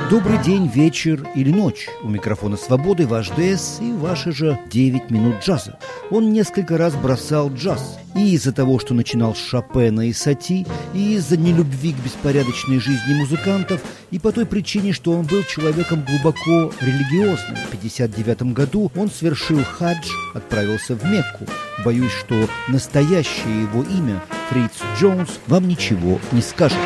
Добрый день, вечер или ночь. У микрофона «Свободы» ваш ДС и ваши же 9 минут джаза. Он несколько раз бросал джаз. И из-за того, что начинал с Шопена и Сати, и из-за нелюбви к беспорядочной жизни музыкантов, и по той причине, что он был человеком глубоко религиозным. В 1959 году он совершил хадж, отправился в Мекку. Боюсь, что настоящее его имя, Фриц Джонс, вам ничего не скажет.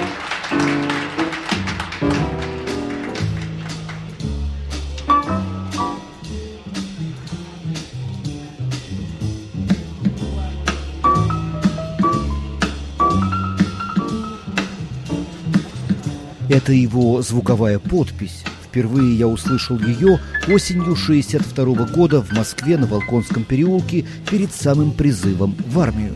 Это его звуковая подпись. Впервые я услышал ее осенью 1962 года в Москве на Волконском переулке перед самым призывом в армию.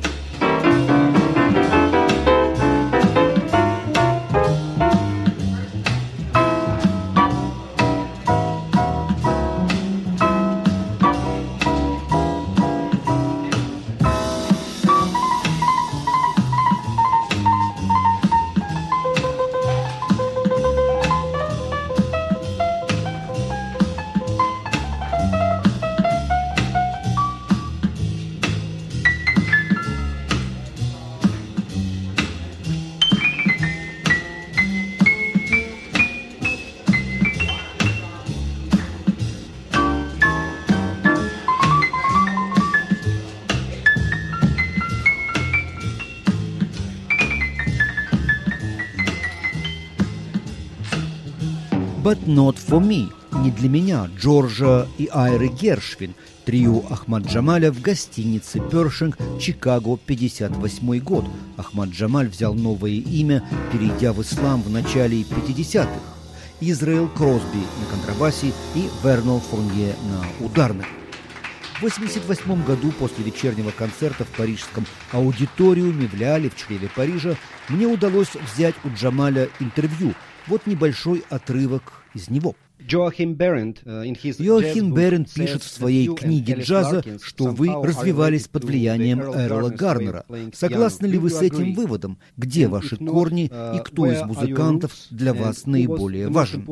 «But not for me» – «Не для меня» Джорджа и Айры Гершвин, трио Ахмад Джамаля в гостинице «Першинг», Чикаго, 1958 год. Ахмад Джамаль взял новое имя, перейдя в ислам в начале 50-х. Израэл Кросби на контрабасе и Вернал Фурнье на ударных. В 1988 году после вечернего концерта в парижском аудиториуме в Леале в чреве Парижа мне удалось взять у Джамаля интервью. Вот небольшой отрывок из него. Йоахим Берент пишет в своей книге «Джаза», что вы развивались под влиянием Эрла Гарнера. Согласны ли вы с этим выводом? Где ваши корни и кто из музыкантов для вас наиболее важен?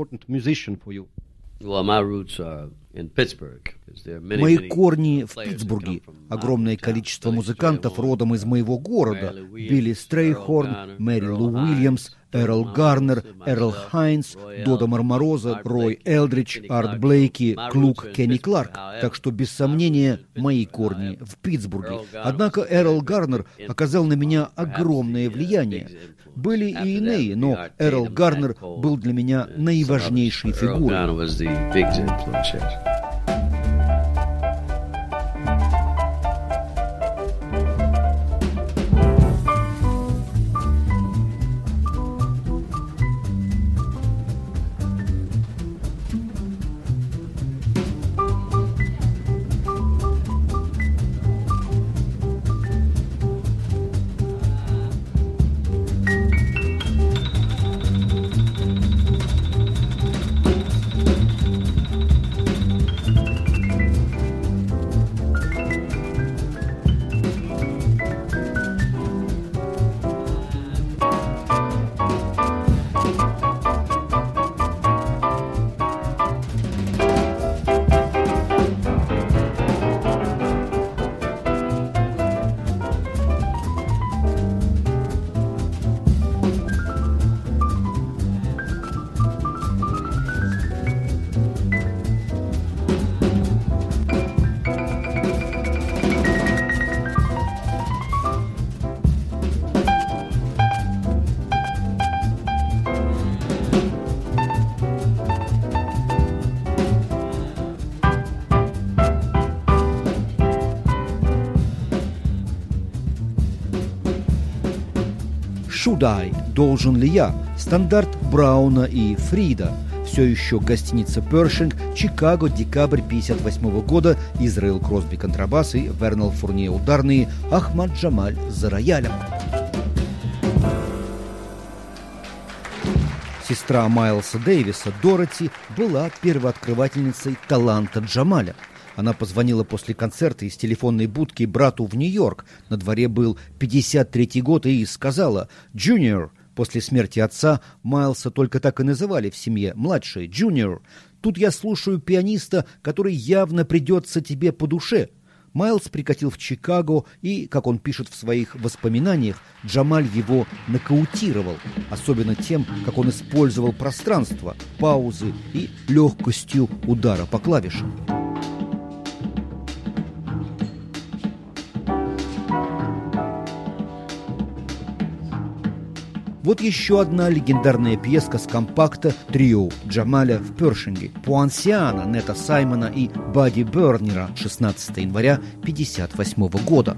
Мои корни в Питтсбурге. Огромное количество музыкантов родом из моего города. Билли Стрейхорн, Мэри Лу Уильямс, Эрл Гарнер, Эрл Хайнс, Додо Мармороза, Рой Элдридж, Арт Блейки, Клук, Кенни Кларк. Так что, без сомнения, мои корни в Питтсбурге. Однако Эрл Гарнер оказал на меня огромное влияние. Были и иные, но Эрл Гарнер был для меня наиважнейшей фигурой. «Should I?» «Должен ли я?» Стандарт Брауна и Фрида. Все еще гостиница «Першинг», Чикаго, декабрь 1958 года. Израэл Кросби контрабас и Вернал Фурнье ударные, Ахмад Джамаль за роялем. Сестра Майлса Дэвиса, Дороти, была первооткрывательницей таланта Джамаля. Она позвонила после концерта из телефонной будки брату в Нью-Йорк. На дворе был 1953 год и сказала: «Джуниор, После смерти отца Майлса только так и называли в семье, младший, Junior. Тут я слушаю пианиста, который явно придется тебе по душе. Майлс прикатил в Чикаго, и, как он пишет в своих воспоминаниях, Джамаль его нокаутировал, особенно тем, как он использовал пространство, паузы и легкостью удара по клавишам. Вот еще одна легендарная пьеска с компакта «Трио» Джамаля в Першинге, Пуансиана, Нета Саймона и Бадди Бернера, 16 января 1958 года.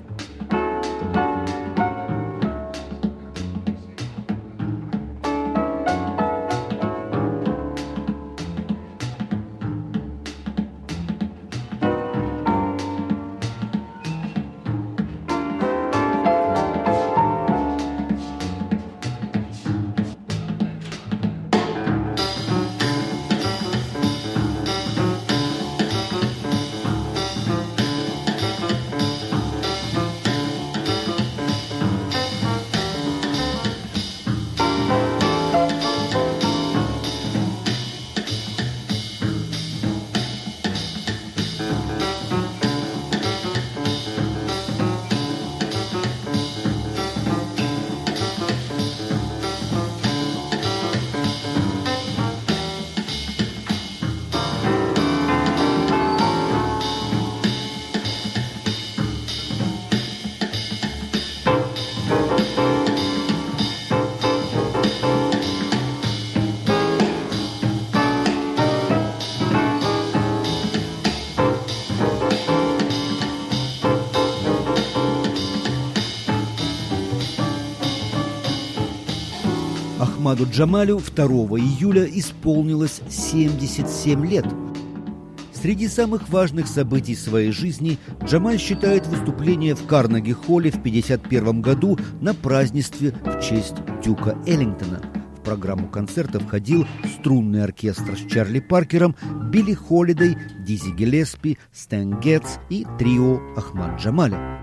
Ахмаду Джамалю 2 июля исполнилось 77 лет. Среди самых важных событий своей жизни Джамаль считает выступление в Карнеги-холле в 1951 году на празднестве в честь Дюка Эллингтона. В программу концерта входил струнный оркестр с Чарли Паркером, Билли Холидей, Дизи Гиллеспи, Стэн Гетц и трио Ахмад Джамаля.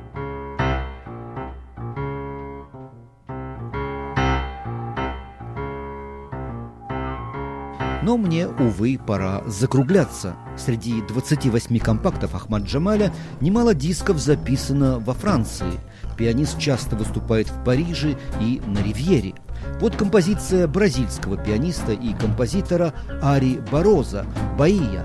Но мне, увы, пора закругляться. Среди 28 компактов Ахмад Джамаля немало дисков записано во Франции. Пианист часто выступает в Париже и на Ривьере. Вот композиция бразильского пианиста и композитора Ари Бароза «Баия».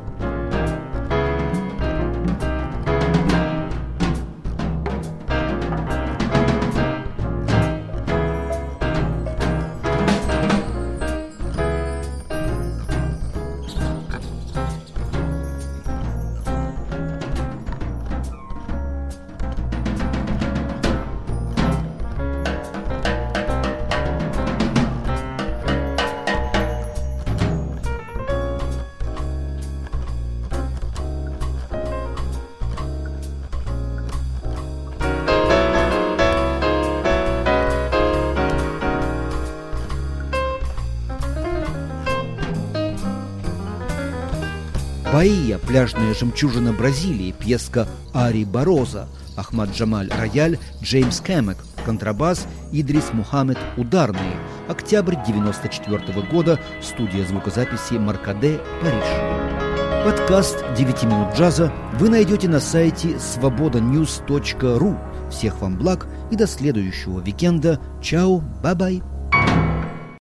«Баия» – пляжная жемчужина Бразилии, пьеска Ари Бароза, Ахмад Джамаль – рояль, Джеймс Кэмек – контрабас, Идрис Мухаммед – ударные. Октябрь 1994 года, студия звукозаписи Маркаде, Париж. Подкаст «9 минут джаза» вы найдете на сайте svobodanews.ru. Всех вам благ и до следующего уикенда. Чао, бай-бай.